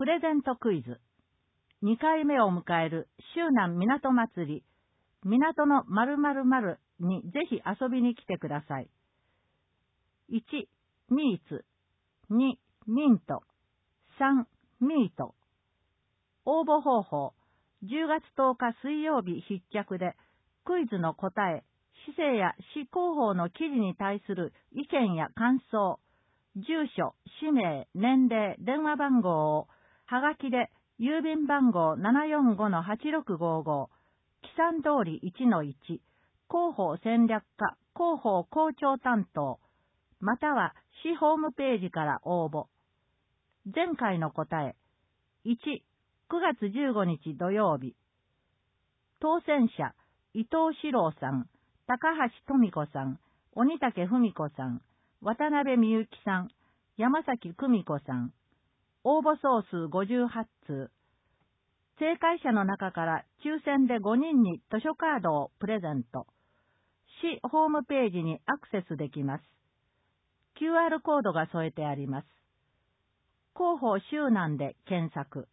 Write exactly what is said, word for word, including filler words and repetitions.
プレゼントクイズ。にかいめを迎える周南港祭り、港の〇〇〇にぜひ遊びに来てください。いち、ミーツ。に、ミント。さん、ミート。応募方法。じゅうがつとおか水曜日必着で、クイズの答え、市政や市広報の記事に対する意見や感想、住所、氏名、年齢、電話番号を、はがきで、郵便番号 ななよんごのはちろくごーごー、木山通り いちのいち、広報戦略課、広報校長担当、または市ホームページから応募。前回の答え、いち、くがつじゅうごにち土曜日。当選者、伊藤史郎さん、高橋富子さん、鬼竹文子さん、渡辺美幸さん、山崎久美子さん。応募総数ごじゅうはちつう。正解者の中から抽選でごにんに図書カードをプレゼント。市ホームページにアクセスできます。キューアール コードが添えてあります。広報周南で検索。